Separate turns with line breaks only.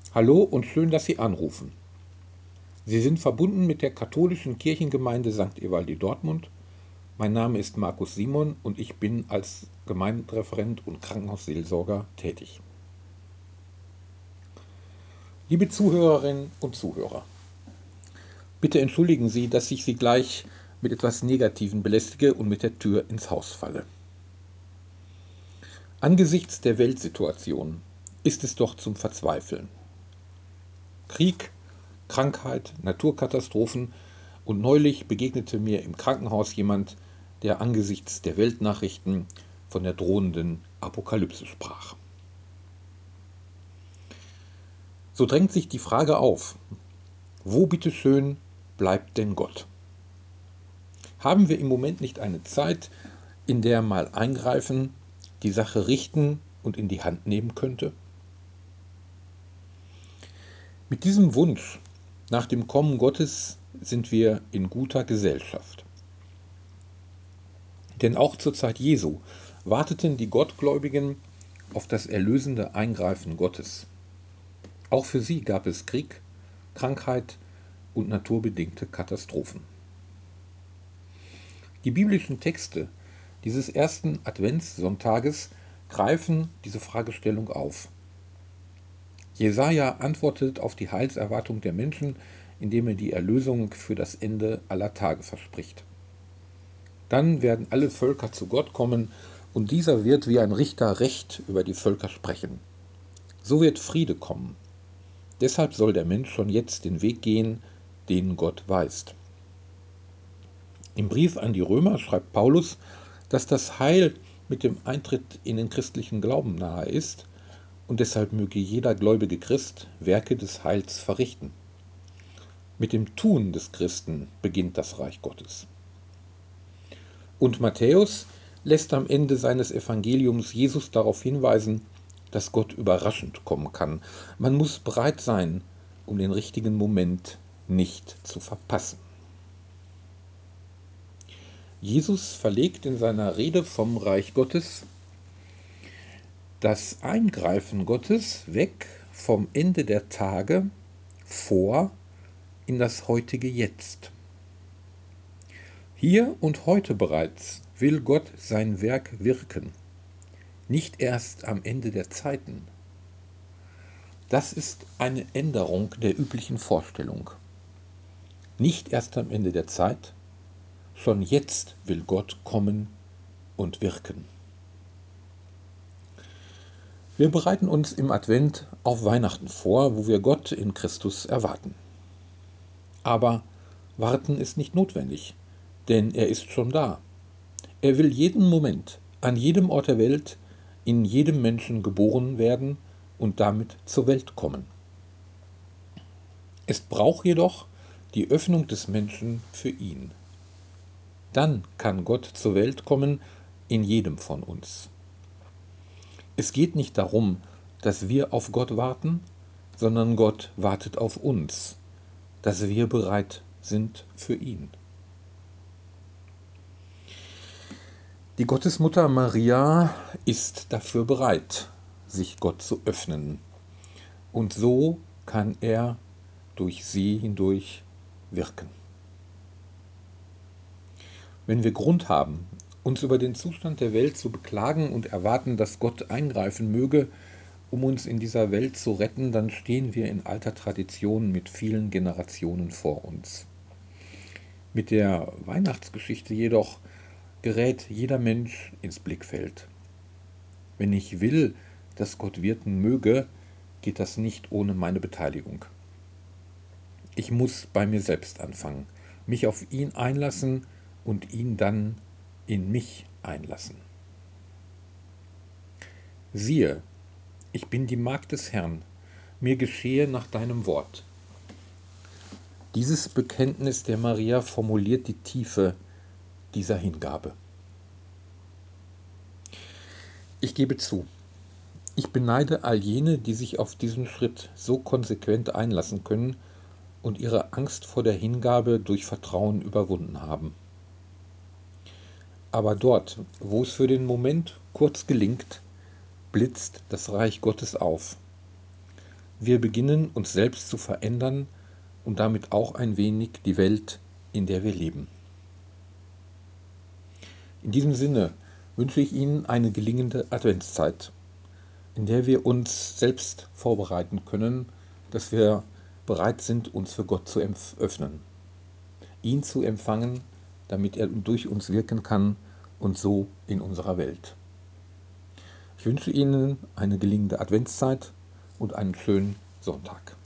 Hallo und schön, dass Sie anrufen. Sie sind verbunden mit der katholischen Kirchengemeinde St. Evaldi Dortmund. Mein Name ist Markus Simon und ich bin als Gemeindereferent und Krankenhausseelsorger tätig. Liebe Zuhörerinnen und Zuhörer, bitte entschuldigen Sie, dass ich Sie gleich mit etwas Negativen belästige und mit der Tür ins Haus falle. Angesichts der Weltsituation ist es doch zum Verzweifeln. Krieg, Krankheit, Naturkatastrophen und neulich begegnete mir im Krankenhaus jemand, der angesichts der Weltnachrichten von der drohenden Apokalypse sprach. So drängt sich die Frage auf, wo bitteschön bleibt denn Gott? Haben wir im Moment nicht eine Zeit, in der mal eingreifen, die Sache richten und in die Hand nehmen könnte? Mit diesem Wunsch nach dem Kommen Gottes sind wir in guter Gesellschaft. Denn auch zur Zeit Jesu warteten die Gottgläubigen auf das erlösende Eingreifen Gottes. Auch für sie gab es Krieg, Krankheit und naturbedingte Katastrophen. Die biblischen Texte dieses ersten Adventssonntages greifen diese Fragestellung auf. Jesaja antwortet auf die Heilserwartung der Menschen, indem er die Erlösung für das Ende aller Tage verspricht. Dann werden alle Völker zu Gott kommen und dieser wird wie ein Richter Recht über die Völker sprechen. So wird Friede kommen. Deshalb soll der Mensch schon jetzt den Weg gehen, den Gott weist. Im Brief an die Römer schreibt Paulus, dass das Heil mit dem Eintritt in den christlichen Glauben nahe ist und deshalb möge jeder gläubige Christ Werke des Heils verrichten. Mit dem Tun des Christen beginnt das Reich Gottes. Und Matthäus lässt am Ende seines Evangeliums Jesus darauf hinweisen, dass Gott überraschend kommen kann. Man muss bereit sein, um den richtigen Moment nicht zu verpassen. Jesus verlegt in seiner Rede vom Reich Gottes das Eingreifen Gottes weg vom Ende der Tage vor in das heutige Jetzt. Hier und heute bereits will Gott sein Werk wirken, nicht erst am Ende der Zeiten. Das ist eine Änderung der üblichen Vorstellung. Nicht erst am Ende der Zeit, schon jetzt will Gott kommen und wirken. Wir bereiten uns im Advent auf Weihnachten vor, wo wir Gott in Christus erwarten. Aber warten ist nicht notwendig, denn er ist schon da. Er will jeden Moment, an jedem Ort der Welt, in jedem Menschen geboren werden und damit zur Welt kommen. Es braucht jedoch die Öffnung des Menschen für ihn. Dann kann Gott zur Welt kommen in jedem von uns. Es geht nicht darum, dass wir auf Gott warten, sondern Gott wartet auf uns, dass wir bereit sind für ihn. Die Gottesmutter Maria ist dafür bereit, sich Gott zu öffnen. Und so kann er durch sie hindurch wirken. Wenn wir Grund haben, uns über den Zustand der Welt zu beklagen und erwarten, dass Gott eingreifen möge, um uns in dieser Welt zu retten, dann stehen wir in alter Tradition mit vielen Generationen vor uns. Mit der Weihnachtsgeschichte jedoch gerät jeder Mensch ins Blickfeld. Wenn ich will, dass Gott wirken möge, geht das nicht ohne meine Beteiligung. Ich muss bei mir selbst anfangen, mich auf ihn einlassen und ihn dann in mich einlassen. Siehe, ich bin die Magd des Herrn, mir geschehe nach deinem Wort. Dieses Bekenntnis der Maria formuliert die Tiefe dieser Hingabe. Ich gebe zu, ich beneide all jene, die sich auf diesen Schritt so konsequent einlassen können und ihre Angst vor der Hingabe durch Vertrauen überwunden haben. Aber dort, wo es für den Moment kurz gelingt, blitzt das Reich Gottes auf. wir beginnen uns selbst zu verändern und damit auch ein wenig die Welt, in der wir leben. In diesem Sinne wünsche ich Ihnen eine gelingende Adventszeit, in der wir uns selbst vorbereiten können, dass wir bereit sind, uns für Gott zu öffnen, ihn zu empfangen, damit er durch uns wirken kann und so in unserer Welt. Ich wünsche Ihnen eine gelingende Adventszeit und einen schönen Sonntag.